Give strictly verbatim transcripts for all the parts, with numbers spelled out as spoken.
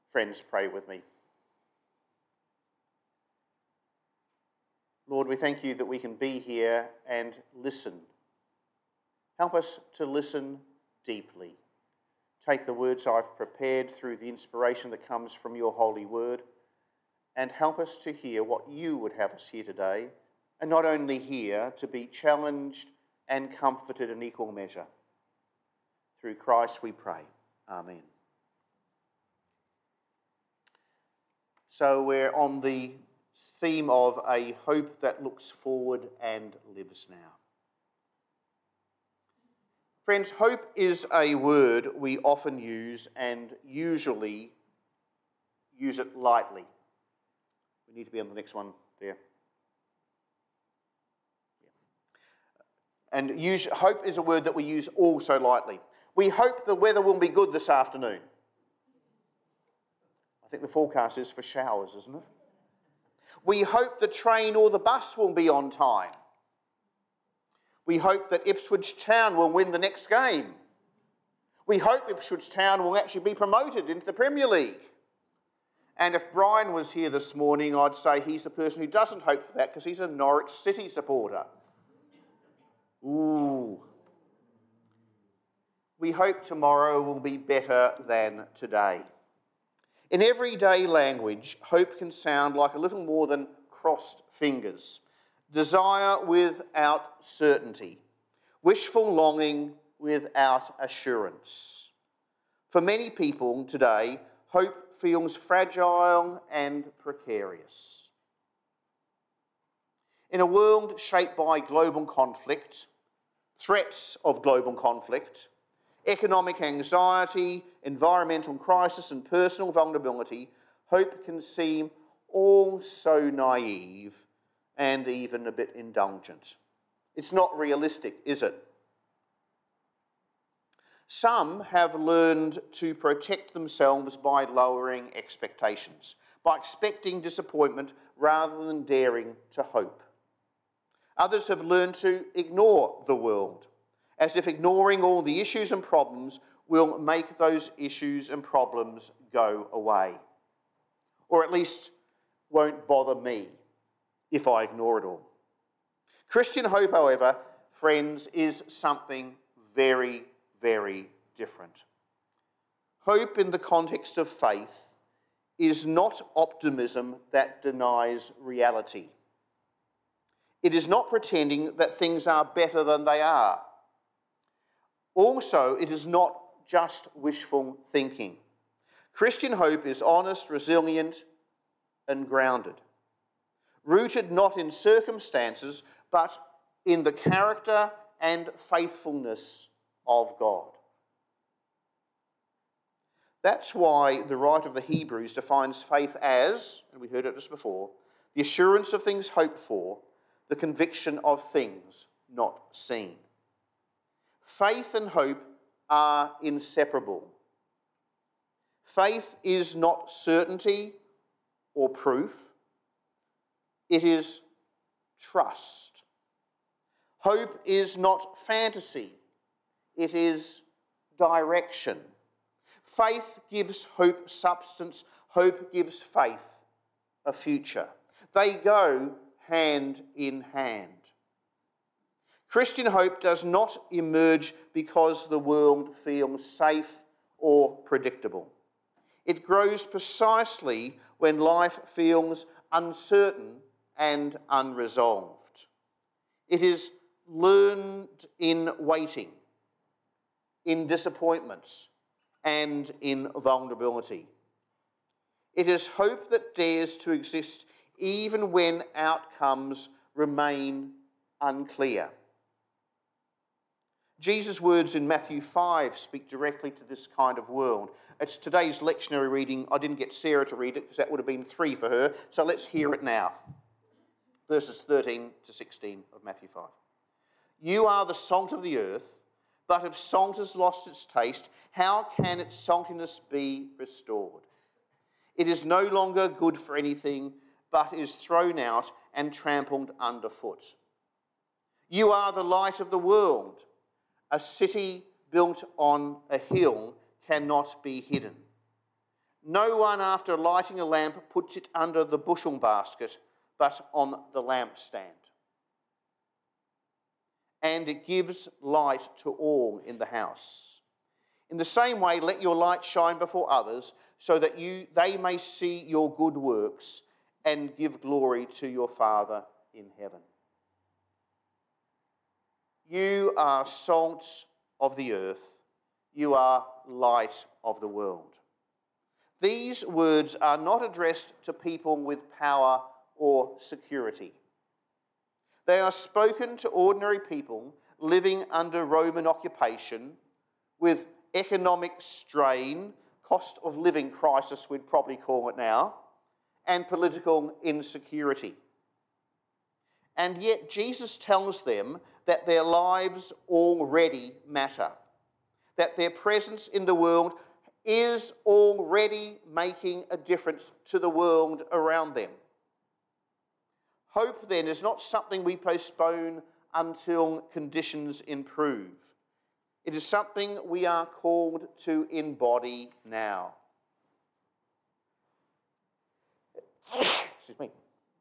Friends, pray with me. Lord, we thank you that we can be here and listen. Help us to listen deeply. Take the words I've prepared through the inspiration that comes from your holy word, and help us to hear what you would have us hear today, and not only hear, to be challenged and comforted in equal measure. Through Christ we pray. Amen. So we're on the theme of a hope that looks forward and lives now. Friends, hope is a word we often use and usually use it lightly. We need to be on the next one there. Yeah. And use, hope is a word that we use also lightly. We hope the weather will be good this afternoon. I think the forecast is for showers, isn't it? We hope the train or the bus will be on time. We hope that Ipswich Town will win the next game. We hope Ipswich Town will actually be promoted into the Premier League. And if Brian was here this morning, I'd say he's the person who doesn't hope for that because he's a Norwich City supporter. Ooh. We hope tomorrow will be better than today. In everyday language, hope can sound like a little more than crossed fingers. Desire without certainty. Wishful longing without assurance. For many people today, hope feels fragile and precarious. In a world shaped by global conflict, threats of global conflict, economic anxiety, environmental crisis and personal vulnerability, hope can seem all so naive and even a bit indulgent. It's not realistic, is it? Some have learned to protect themselves by lowering expectations, by expecting disappointment rather than daring to hope. Others have learned to ignore the world, as if ignoring all the issues and problems will make those issues and problems go away. Or at least won't bother me if I ignore it all. Christian hope, however, friends, is something very, very different. Hope in the context of faith is not optimism that denies reality. It is not pretending that things are better than they are. Also, it is not just wishful thinking. Christian hope is honest, resilient, and grounded. Rooted not in circumstances, but in the character and faithfulness of God. That's why the writer of the Hebrews defines faith as, and we heard it just before, the assurance of things hoped for, the conviction of things not seen. Faith and hope are inseparable. Faith is not certainty or proof. It is trust. Hope is not fantasy. It is direction. Faith gives hope substance. Hope gives faith a future. They go hand in hand. Christian hope does not emerge because the world feels safe or predictable. It grows precisely when life feels uncertain and unresolved. It is learned in waiting, in disappointments, and in vulnerability. It is hope that dares to exist even when outcomes remain unclear. Jesus' words in Matthew five speak directly to this kind of world. It's today's lectionary reading. I didn't get Sarah to read it because that would have been three for her, so let's hear it now. Verses thirteen to sixteen of Matthew five. You are the salt of the earth, but if salt has lost its taste, how can its saltiness be restored? It is no longer good for anything, but is thrown out and trampled underfoot. You are the light of the world. A city built on a hill cannot be hidden. No one, after lighting a lamp, puts it under the bushel basket, but on the lampstand. And it gives light to all in the house. In the same way, let your light shine before others, so that you they may see your good works and give glory to your Father in heaven. You are salt of the earth. You are light of the world. These words are not addressed to people with power or security. They are spoken to ordinary people living under Roman occupation with economic strain, cost of living crisis we'd probably call it now, and political insecurity. And yet Jesus tells them that their lives already matter, that their presence in the world is already making a difference to the world around them. Hope, then, is not something we postpone until conditions improve. It is something we are called to embody now. Excuse me.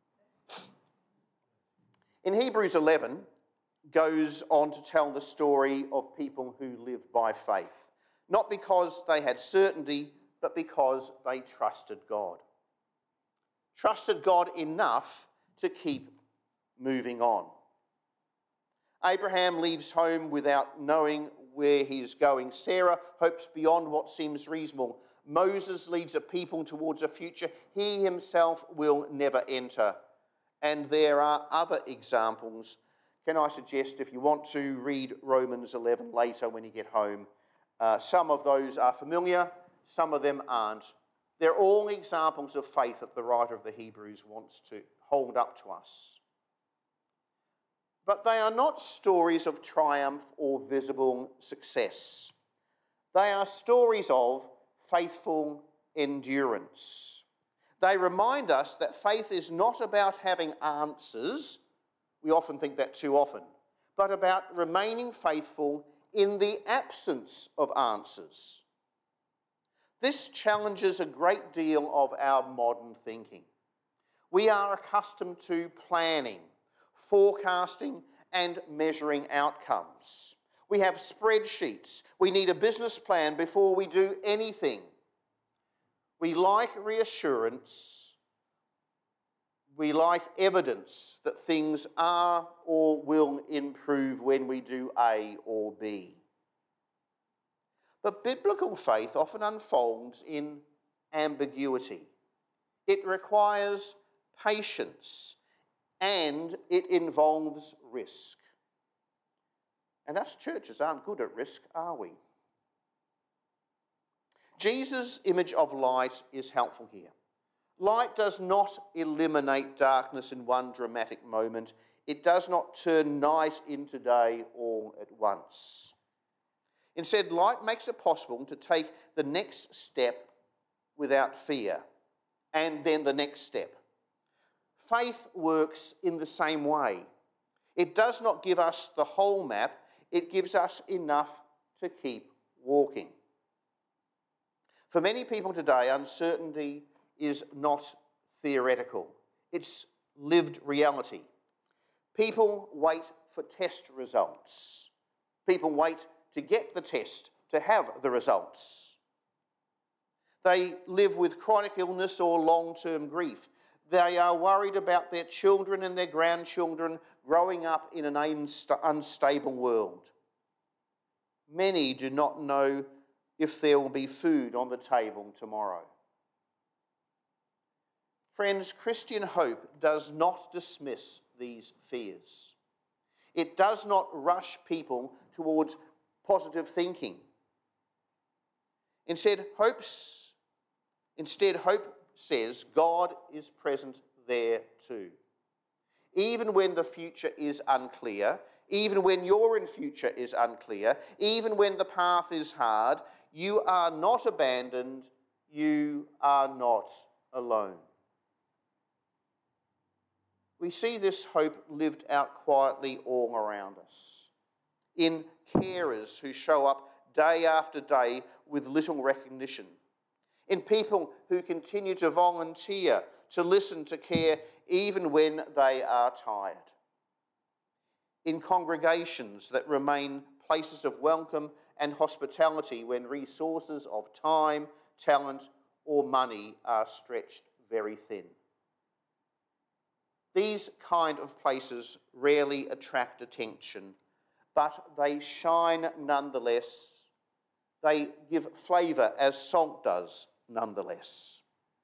In Hebrews eleven, goes on to tell the story of people who lived by faith, not because they had certainty, but because they trusted God. Trusted God enough to keep moving on. Abraham leaves home without knowing where he is going. Sarah hopes beyond what seems reasonable. Moses leads a people towards a future he himself will never enter. And there are other examples. Can I suggest, if you want to, read Romans eleven later when you get home. Uh, some of those are familiar, some of them aren't. They're all examples of faith that the writer of the Hebrews wants to hold up to us. But they are not stories of triumph or visible success. They are stories of faithful endurance. They remind us that faith is not about having answers, we often think that too often, but about remaining faithful in the absence of answers. This challenges a great deal of our modern thinking. We are accustomed to planning, forecasting, and measuring outcomes. We have spreadsheets. We need a business plan before we do anything. We like reassurance. We like evidence that things are or will improve when we do A or B. But biblical faith often unfolds in ambiguity. It requires patience and it involves risk. And us churches aren't good at risk, are we? Jesus' image of light is helpful here. Light does not eliminate darkness in one dramatic moment. It does not turn night into day all at once. Instead, light makes it possible to take the next step without fear, and then the next step. Faith works in the same way. It does not give us the whole map, it gives us enough to keep walking. For many people today, uncertainty is not theoretical. It's lived reality. People wait for test results. People wait to get the test, to have the results. They live with chronic illness or long-term grief. They are worried about their children and their grandchildren growing up in an unsta- unstable world. Many do not know if there will be food on the table tomorrow. Friends, Christian hope does not dismiss these fears. It does not rush people towards positive thinking. Instead, hopes, instead, hope says God is present there too. Even when the future is unclear, even when your in future is unclear, even when the path is hard, you are not abandoned, you are not alone. We see this hope lived out quietly all around us. In carers who show up day after day with little recognition. in people who continue to volunteer, to listen, to care, even when they are tired, in congregations that remain places of welcome and hospitality when resources of time, talent, or money are stretched very thin. These kind of places rarely attract attention, but they shine nonetheless. They give flavour as salt does nonetheless.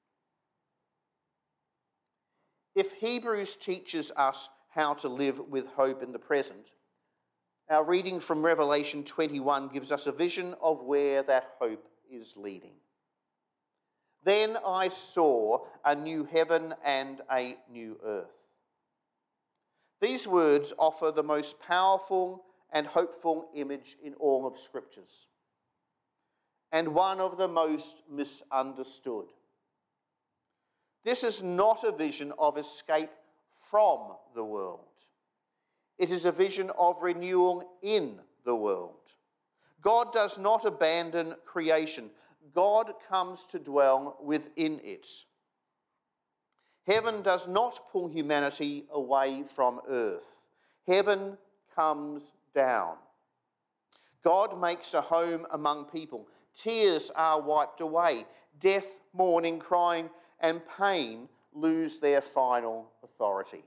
If Hebrews teaches us how to live with hope in the present, our reading from Revelation twenty-one gives us a vision of where that hope is leading. Then I saw a new heaven and a new earth. These words offer the most powerful and hopeful image in all of Scriptures, and one of the most misunderstood. This is not a vision of escape from the world. It is a vision of renewal in the world. God does not abandon creation. God comes to dwell within it. Heaven does not pull humanity away from earth. Heaven comes down. God makes a home among people. Tears are wiped away. Death, mourning, crying, and pain lose their final authority.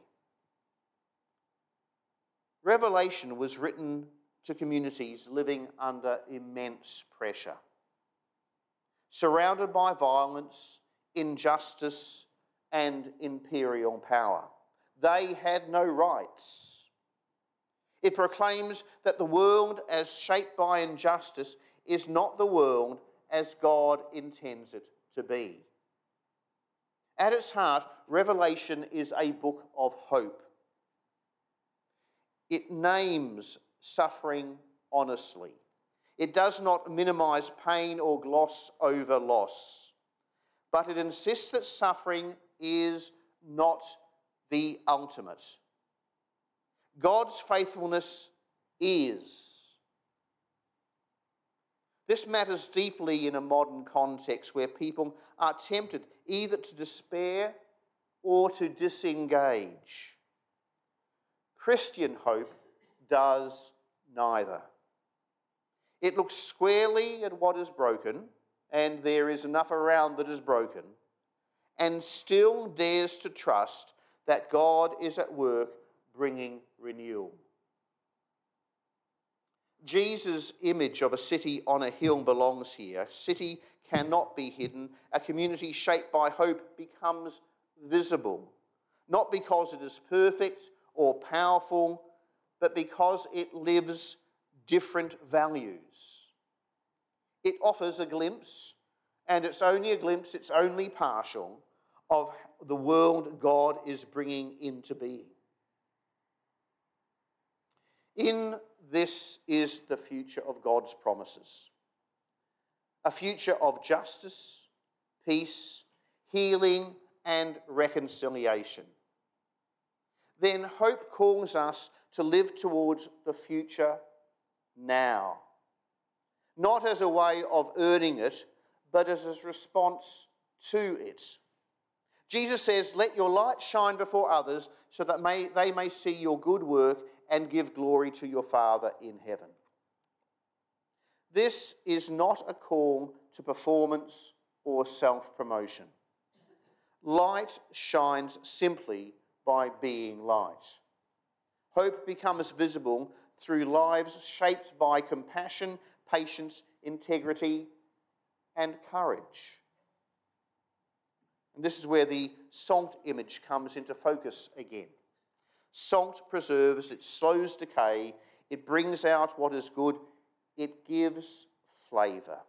Revelation was written to communities living under immense pressure, surrounded by violence, injustice, and imperial power. They had no rights. It proclaims that the world as shaped by injustice is not the world as God intends it to be. At its heart, Revelation is a book of hope. It names suffering honestly. It does not minimise pain or gloss over loss, but it insists that suffering is not the ultimate. God's faithfulness is. This matters deeply in a modern context where people are tempted either to despair or to disengage. Christian hope does neither. It looks squarely at what is broken, and there is enough around that is broken, and still dares to trust that God is at work bringing renewal. Jesus' image of a city on a hill belongs here. A city cannot be hidden. A community shaped by hope becomes visible, not because it is perfect or powerful, but because it lives different values. It offers a glimpse, and it's only a glimpse, it's only partial, of the world God is bringing into being. In this is the future of God's promises. A future of justice, peace, healing, and reconciliation. Then hope calls us to live towards the future now. Not as a way of earning it, but as a response to it. Jesus says, "Let your light shine before others so that may, they may see your good work and give glory to your Father in heaven." This is not a call to performance or self-promotion. Light shines simply by being light. Hope becomes visible through lives shaped by compassion, patience, integrity, and courage. And this is where the salt image comes into focus again. Salt preserves, it slows decay, it brings out what is good, it gives flavour.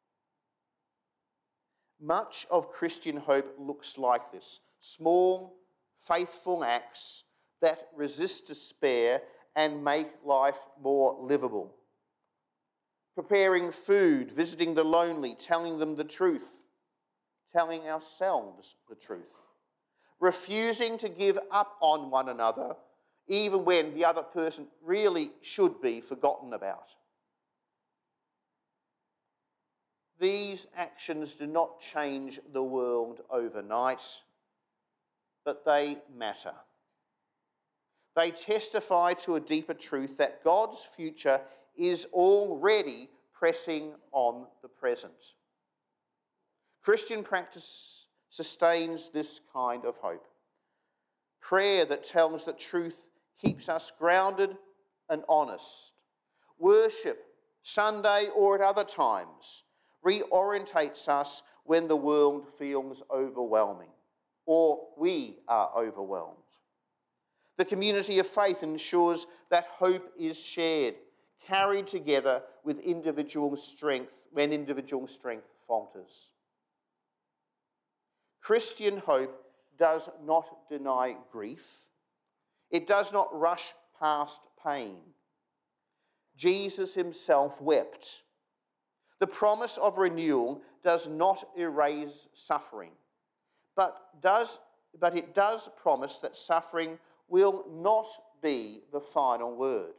Much of Christian hope looks like this: small, faithful acts that resist despair and make life more livable. Preparing food, visiting the lonely, telling them the truth, telling ourselves the truth. Refusing to give up on one another, even when the other person really should be forgotten about. these actions do not change the world overnight, but they matter. They testify to a deeper truth that God's future is already pressing on the present. Christian practice sustains this kind of hope. Prayer that tells the truth keeps us grounded and honest. Worship, Sunday or at other times, reorientates us when the world feels overwhelming or we are overwhelmed. The community of faith ensures that hope is shared, carried together with individual strength when individual strength falters. Christian hope does not deny grief. It does not rush past pain. Jesus himself wept. The promise of renewal does not erase suffering, but does but it does promise that suffering will not be the final word.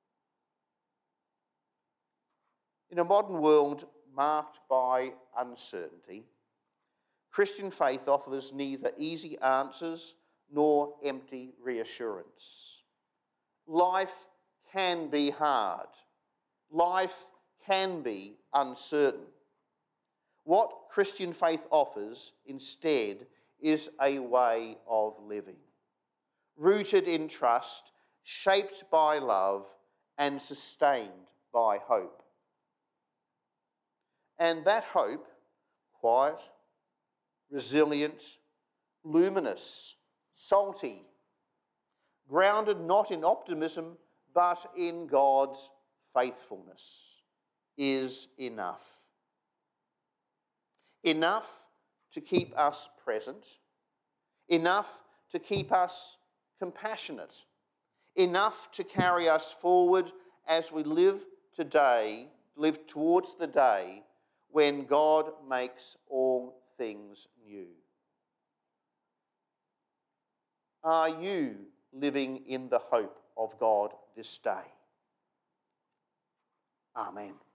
In a modern world marked by uncertainty, Christian faith offers neither easy answers nor empty reassurance. Life can be hard. Life can be uncertain. What Christian faith offers instead is a way of living, rooted in trust, shaped by love, and sustained by hope. And that hope, quiet, resilient, luminous, salty, grounded not in optimism but in God's faithfulness, is enough. Enough to keep us present, enough to keep us compassionate, enough to carry us forward as we live today, live towards the day when God makes all things new. Are you living in the hope of God this day? Amen.